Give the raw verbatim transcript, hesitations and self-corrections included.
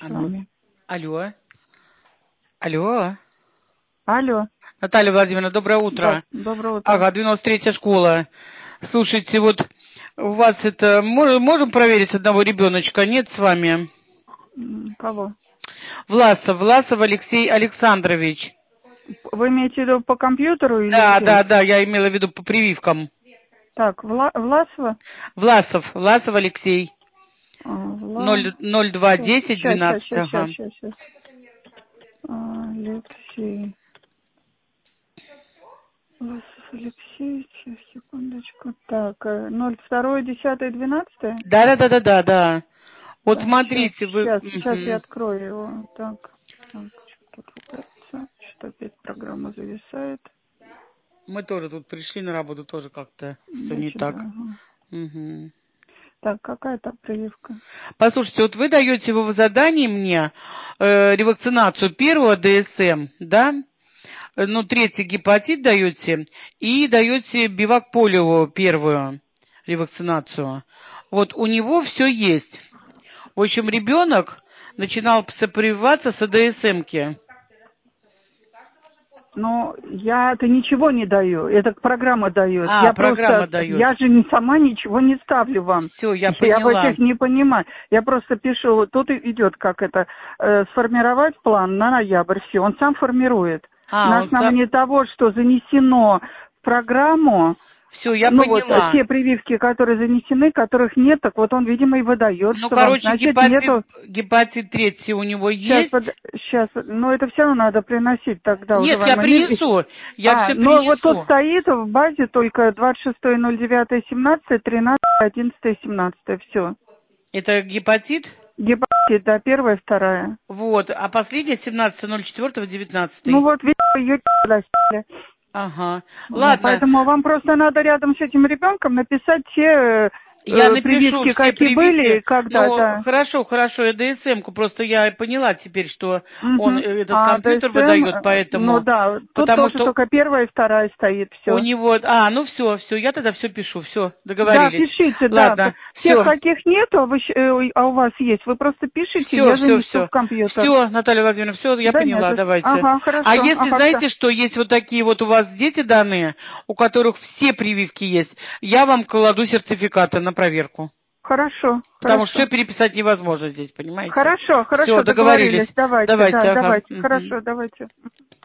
А с ну, вами. алло. Алло. Алло. Наталья Владимировна, доброе Да, утро. доброе утро. Ага, девяносто третья школа. Слушайте, вот у вас это... мож- Можем проверить одного ребеночка? Нет с вами? М, Кого? Власов. Власов Алексей Александрович. Вы имеете в виду по компьютеру или Да, где? да, да, я имела в виду по прививкам. Так, Вла... Власова? Власов. Власов Алексей. А, Вла... ноль ноль два Сейчас, десять сейчас, двенадцать. сейчас, сейчас, Ага. сейчас, сейчас. Алексей. Власов Алексей, сейчас, секундочку. Так, э, ноль два десятое двенадцатое? Да, да, да, да, да, да. Вот Так, сейчас, смотрите, вы... сейчас, сейчас я Мгм. открою его. Так, так, что тут ругается? Что опять программа зависает? Мы тоже тут пришли на работу, тоже как-то все не Значит, да. так. Ага. Мгм. Так, какая там прививка? Послушайте, вот вы даете в задании мне э, ревакцинацию первого ДСМ, да? Э, Ну, третий гепатит даете и даете бивак полио первую ревакцинацию. Вот у него все есть. В общем, ребенок начинал прививаться с АДСМ-ки. Но я-то ничего не даю, это программа дает. А, Я программа просто, дает. я же не сама ничего не ставлю вам. Все, я Я в поняла. этих не понимаю. Я просто пишу, вот тут идет как это, э, сформировать план на ноябрь, все, он сам формирует. А, На он сам... основании того, что занесено в программу, Все, я ну вот, поняла. те прививки, которые занесены, которых нет, так вот он, видимо, и выдает, Ну, что вам, короче, значит, гепатит, нету. гепатит третий у него Сейчас, под... есть. сейчас, но это все равно надо приносить тогда уже Нет, я вам. Они... принесу. Я А, все ну вот тут принесу. стоит в базе только двадцать шестое ноль девятое семнадцатое, тринадцатое одиннадцатое семнадцатое, все. Это гепатит? Гепатит, да, первая, вторая. Вот. А последняя семнадцатое ноль четвёртого Ну девятнадцатый. вот, видите, ее достали. Ага. Вот, Ладно, поэтому вам просто надо рядом с этим ребенком написать те я э, напишу прививки, все какие были, прививки. и когда, Ну, да. хорошо, хорошо, я ДСМ-ку. Просто я поняла теперь, что он Угу. э, этот А компьютер ДСМ, выдает, э, ну поэтому... да, тут Потому тоже что только первая и вторая стоит, у все. него... А, ну все, все, я тогда все пишу. Все, Да, договорились. пишите, да. Ладно, Тех, все. каких нету, а вы щ- э, а у вас есть, вы просто пишите, Все, я все, занесу в все. компьютер. Все, Наталья Владимировна, все, я Да нет, поняла, это- давайте. ага, А хорошо, если, ага, все. знаете, что есть вот такие вот у вас дети данные, у которых все прививки есть, я вам кладу сертификаты на проверку. Хорошо, Потому что все хорошо. переписать невозможно здесь, понимаете? Хорошо, Все, хорошо, договорились. договорились. Давайте, да, Давайте, ага. давайте. Мгм. Хорошо, давайте.